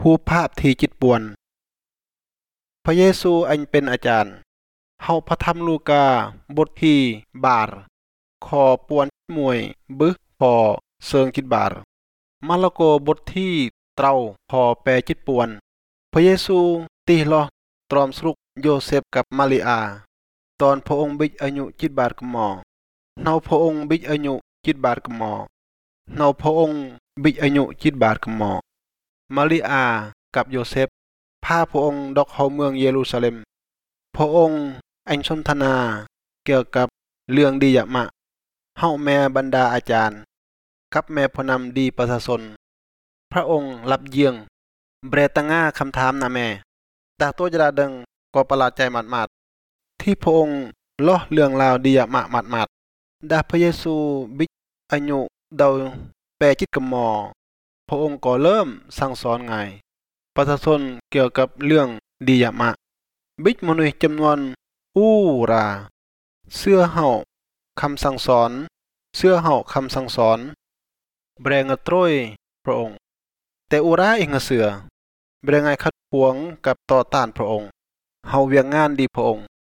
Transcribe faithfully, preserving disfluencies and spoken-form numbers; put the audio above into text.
ผู้ภาพที่จิตป่วนพระเยซูอันเป็นอาจารย์เฮาพระธรรมลูกาบทที่บาร์ขอปวนมวยบึพอเซิงจิตบาร์มาระโกบทที่เตราพอแปรจิตป่วนพระเยซูตีลอตรอมสรุกโยเซฟกับมาริอาตอนพระองค์บิดอายุจิตบาทกมอเนาพระองค์บิดอายุจิตบาทกมอเนาพระองค์บิดอายุจิตบาทกมอมาริอากับโยเซฟพาพระองค์ดอกเข้าเมืองเยรูซาเล็มพระองค์อัญสนทนาเกี่ยวกับเรื่องดียะมะเฮาแม่บรรดาอาจารย์กับแม่ผู้นำดีประชาชนพระองค์รับเยียงเบรตงาคำถามนะแม่ดาตัวจราดังก็ประหลาดใจหมาดๆที่พระองค์ล้อเรื่องราวดียะมะหมาดๆดาพระเยซูบิดอายุเดาแปรจิตกมอพระองค์ก็เริ่มสั่งสอนง่ายประชาชนเกี่ยวกับเรื่องดียะมะบิดมนุษย์จำนวนอู้ราเสื้อเฮาคำสั่งสอนเสื้อเฮาคำสั่งสอนแบรงตรอยพระองค์แต่อุราเองเสือแบรงไงขัดขวงกับต่อต้านพระองค์เฮาเวียงงานดีพระองค์